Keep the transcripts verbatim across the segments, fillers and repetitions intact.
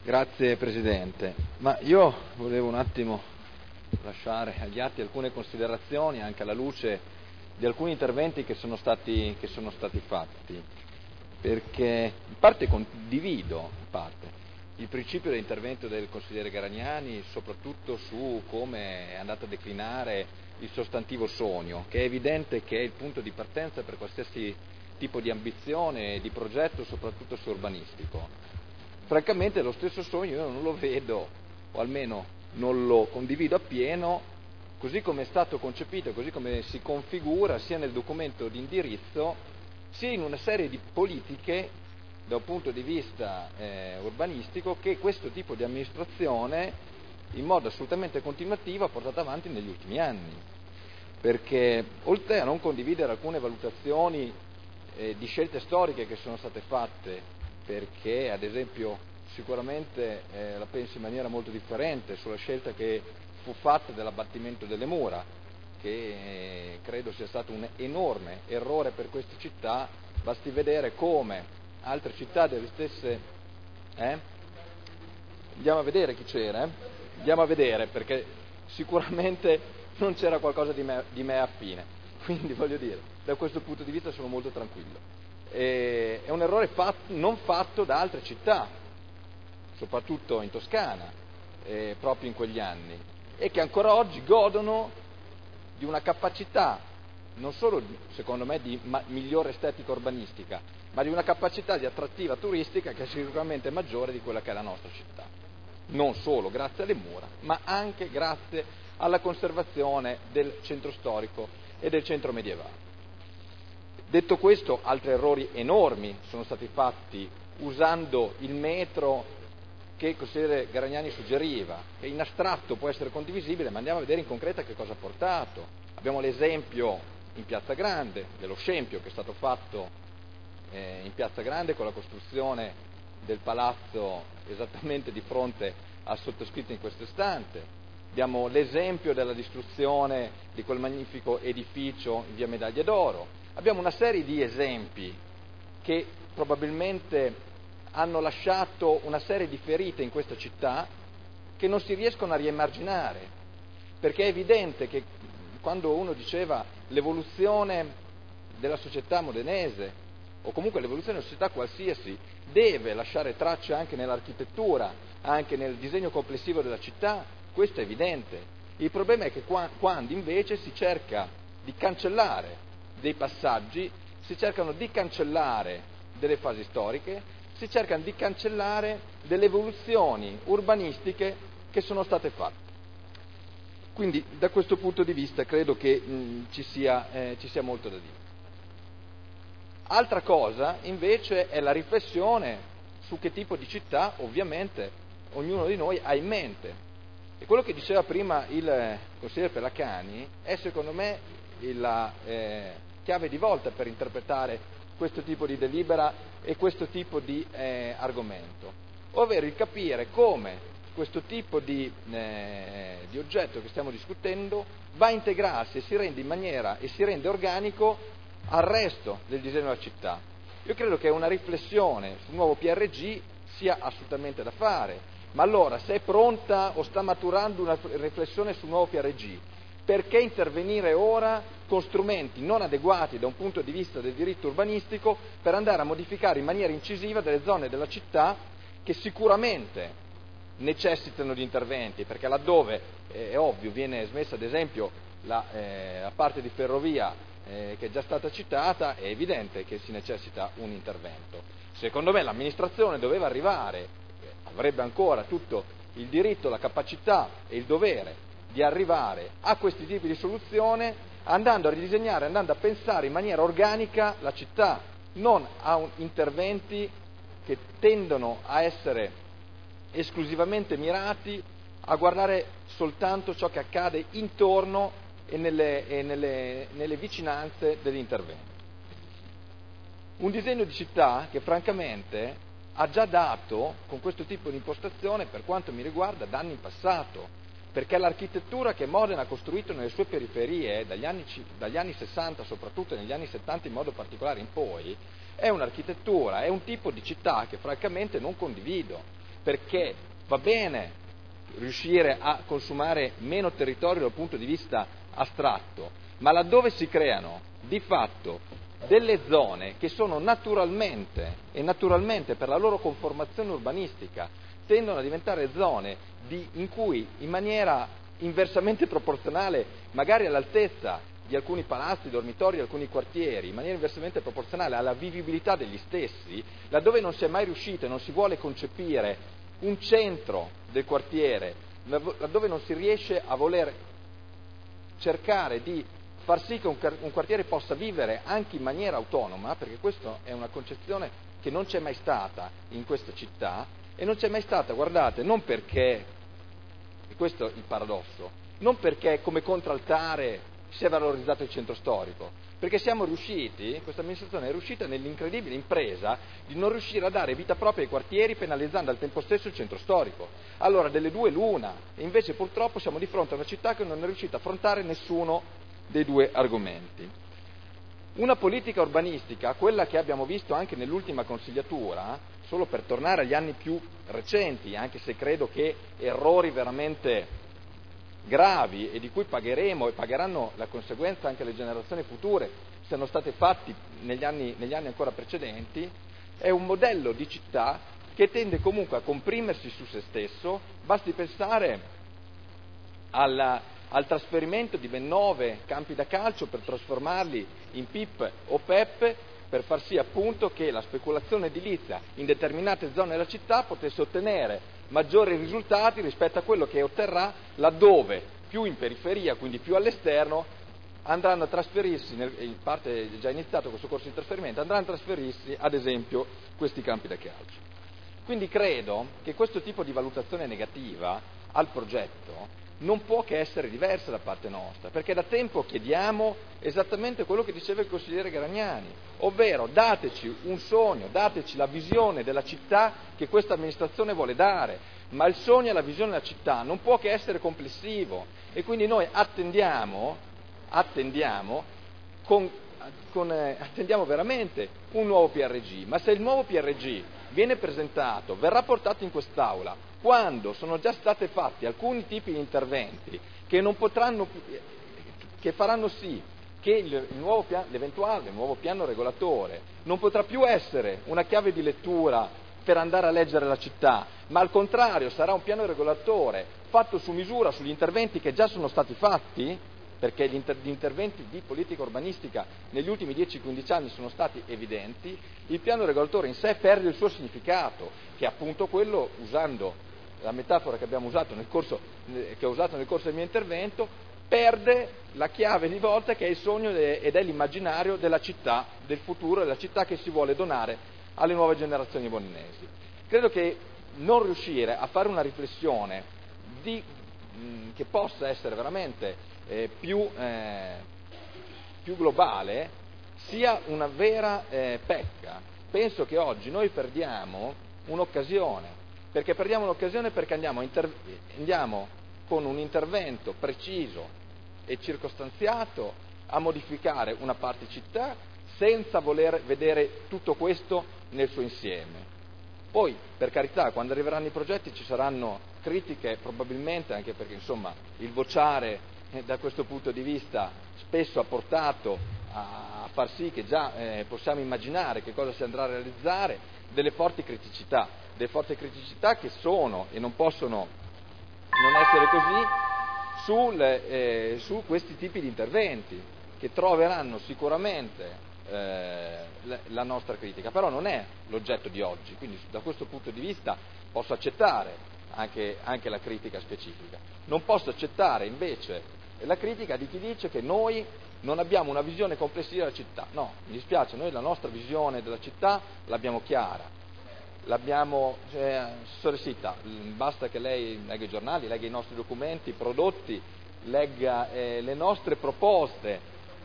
Grazie Presidente, ma io volevo un attimo lasciare agli atti alcune considerazioni anche alla luce di alcuni interventi che sono stati, che sono stati fatti, perché in parte condivido in parte, il principio dell'intervento del consigliere Graniani, soprattutto su come è andato a declinare il sostantivo sogno, che è evidente che è il punto di partenza per qualsiasi tipo di ambizione e di progetto, soprattutto su urbanistico. Francamente lo stesso sogno io non lo vedo, o almeno non lo condivido appieno, così come è stato concepito, così come si configura sia nel documento di indirizzo, sia in una serie di politiche da un punto di vista eh, urbanistico che questo tipo di amministrazione in modo assolutamente continuativo ha portato avanti negli ultimi anni. Perché oltre a non condividere alcune valutazioni eh, di scelte storiche che sono state fatte, perché ad esempio sicuramente eh, la penso in maniera molto differente sulla scelta che fu fatta dell'abbattimento delle mura, che eh, credo sia stato un enorme errore per queste città, basti vedere come altre città delle stesse... Eh? Andiamo a vedere chi c'era, eh? Andiamo a vedere, perché sicuramente non c'era qualcosa di me, di me affine, quindi voglio dire, da questo punto di vista sono molto tranquillo. E, è un errore fatto, non fatto da altre città, soprattutto in Toscana, eh, proprio in quegli anni, e che ancora oggi godono di una capacità, non solo secondo me di ma- migliore estetica urbanistica, ma di una capacità di attrattiva turistica che è sicuramente maggiore di quella che è la nostra città. Non solo grazie alle mura, ma anche grazie alla conservazione del centro storico e del centro medievale. Detto questo, altri errori enormi sono stati fatti usando il metro che il consigliere Graniani suggeriva, che in astratto può essere condivisibile, ma andiamo a vedere in concreto che cosa ha portato. Abbiamo l'esempio in Piazza Grande dello scempio che è stato fatto eh, in Piazza Grande con la costruzione del palazzo esattamente di fronte al sottoscritto in questo istante. Abbiamo l'esempio della distruzione di quel magnifico edificio in via Medaglie d'Oro. Abbiamo una serie di esempi che probabilmente hanno lasciato una serie di ferite in questa città che non si riescono a riemarginare, perché è evidente che quando uno diceva l'evoluzione della società modenese, o comunque l'evoluzione della società qualsiasi, deve lasciare tracce anche nell'architettura, anche nel disegno complessivo della città, questo è evidente. Il problema è che qua, quando invece si cerca di cancellare dei passaggi, si cercano di cancellare delle fasi storiche, si cercano di cancellare delle evoluzioni urbanistiche che sono state fatte. Quindi da questo punto di vista credo che mh, ci sia, eh, ci sia molto da dire. Altra cosa invece è la riflessione su che tipo di città ovviamente ognuno di noi ha in mente. E quello che diceva prima il consigliere Pelacani è secondo me la eh, chiave di volta per interpretare questo tipo di delibera e questo tipo di eh, argomento, ovvero il capire come questo tipo di, eh, di oggetto che stiamo discutendo va a integrarsi e si rende in maniera e si rende organico al resto del disegno della città. Io credo che una riflessione sul nuovo P R G sia assolutamente da fare, ma allora se è pronta o sta maturando una riflessione sul nuovo P R G, perché intervenire ora con strumenti non adeguati da un punto di vista del diritto urbanistico per andare a modificare in maniera incisiva delle zone della città che sicuramente necessitano di interventi, perché laddove eh, è ovvio viene smessa ad esempio la, eh, la parte di ferrovia eh, che è già stata citata, è evidente che si necessita un intervento. Secondo me l'amministrazione doveva arrivare, eh, avrebbe ancora tutto il diritto, la capacità e il dovere di arrivare a questi tipi di soluzione andando a ridisegnare, andando a pensare in maniera organica la città, non a un, interventi che tendono a essere esclusivamente mirati a guardare soltanto ciò che accade intorno e nelle, e nelle, nelle vicinanze dell'intervento. Un disegno di città che francamente ha già dato, con questo tipo di impostazione, per quanto mi riguarda, danni in passato, perché l'architettura che Modena ha costruito nelle sue periferie dagli anni, dagli anni sessanta, soprattutto negli anni settanta in modo particolare in poi, è un'architettura, è un tipo di città che francamente non condivido. perché va bene riuscire a consumare meno territorio dal punto di vista astratto, ma laddove si creano di fatto delle zone che sono naturalmente e naturalmente per la loro conformazione urbanistica tendono a diventare zone di, in cui in maniera inversamente proporzionale, magari all'altezza di alcuni palazzi, dormitori, alcuni quartieri, in maniera inversamente proporzionale alla vivibilità degli stessi, laddove non si è mai riuscito e non si vuole concepire un centro del quartiere, laddove non si riesce a voler cercare di far sì che un, un quartiere possa vivere anche in maniera autonoma, perché questa è una concezione che non c'è mai stata in questa città, e non c'è mai stata, guardate, non perché, e questo è il paradosso, non perché come contraltare si è valorizzato il centro storico, perché siamo riusciti, questa amministrazione è riuscita nell'incredibile impresa di non riuscire a dare vita propria ai quartieri penalizzando al tempo stesso il centro storico. Allora delle due l'una, e invece purtroppo siamo di fronte a una città che non è riuscita a affrontare nessuno dei due argomenti. Una politica urbanistica, quella che abbiamo visto anche nell'ultima consigliatura, solo per tornare agli anni più recenti, anche se credo che errori veramente gravi e di cui pagheremo e pagheranno la conseguenza anche le generazioni future siano stati fatti negli anni, negli anni ancora precedenti, è un modello di città che tende comunque a comprimersi su se stesso. Basti pensare alla, al trasferimento di ben nove campi da calcio per trasformarli in P I P o P E P, per far sì appunto che la speculazione edilizia in determinate zone della città potesse ottenere maggiori risultati rispetto a quello che otterrà laddove, più in periferia, quindi più all'esterno, andranno a trasferirsi, in parte è già iniziato questo corso di trasferimento, andranno a trasferirsi ad esempio questi campi da calcio. Quindi credo che questo tipo di valutazione negativa al progetto non può che essere diversa da parte nostra, perché da tempo chiediamo esattamente quello che diceva il consigliere Gragnani, ovvero dateci un sogno, dateci la visione della città che questa amministrazione vuole dare, ma il sogno e la visione della città non può che essere complessivo, e quindi noi attendiamo, attendiamo, con, con, eh, attendiamo veramente un nuovo P R G, ma se il nuovo P R G viene presentato, verrà portato in quest'Aula, quando sono già state fatti alcuni tipi di interventi che non potranno, che faranno sì che il, il nuovo piano, l'eventuale il nuovo piano regolatore non potrà più essere una chiave di lettura per andare a leggere la città, ma al contrario sarà un piano regolatore fatto su misura sugli interventi che già sono stati fatti, perché gli, inter- gli interventi di politica urbanistica negli ultimi dieci quindici anni sono stati evidenti. Il piano regolatore in sé perde il suo significato, che è appunto quello, usando la metafora che abbiamo usato nel corso, che ho usato nel corso del mio intervento, perde la chiave di volta che è il sogno ed è l'immaginario della città, del futuro, della città che si vuole donare alle nuove generazioni molinesi. Credo che non riuscire a fare una riflessione di, mh, che possa essere veramente eh, più, eh, più globale sia una vera eh, pecca. Penso che oggi noi perdiamo un'occasione, perché perdiamo un'occasione perché andiamo, inter- andiamo con un intervento preciso e circostanziato a modificare una parte città senza voler vedere tutto questo nel suo insieme. Poi, per carità, quando arriveranno i progetti ci saranno critiche, probabilmente, anche perché insomma il vociare eh, da questo punto di vista spesso ha portato a far sì che già eh, possiamo immaginare che cosa si andrà a realizzare, delle forti criticità, delle forti criticità che sono e non possono non essere così sul, eh, su questi tipi di interventi, che troveranno sicuramente eh, la nostra critica, però non è l'oggetto di oggi, quindi da questo punto di vista posso accettare anche, anche la critica specifica. Non posso accettare invece la critica di chi dice che noi non abbiamo una visione complessiva della città. No, mi dispiace, noi la nostra visione della città l'abbiamo chiara, l'abbiamo, cioè, Soresita, basta che lei legga i giornali, legga i nostri documenti prodotti, legga eh, le nostre proposte.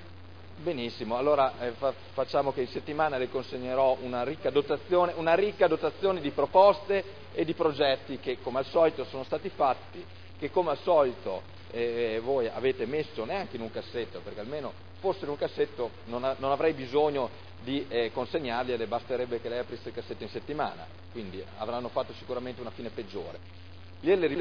Benissimo, allora eh, fa, facciamo che in settimana le consegnerò una ricca dotazione, una ricca dotazione di proposte e di progetti che come al solito sono stati fatti, che come al solito eh, voi avete messo neanche in un cassetto, perché almeno fossero un cassetto non, a, non avrei bisogno di eh, consegnarli, e basterebbe che lei aprisse il cassetto in settimana, quindi avranno fatto sicuramente una fine peggiore.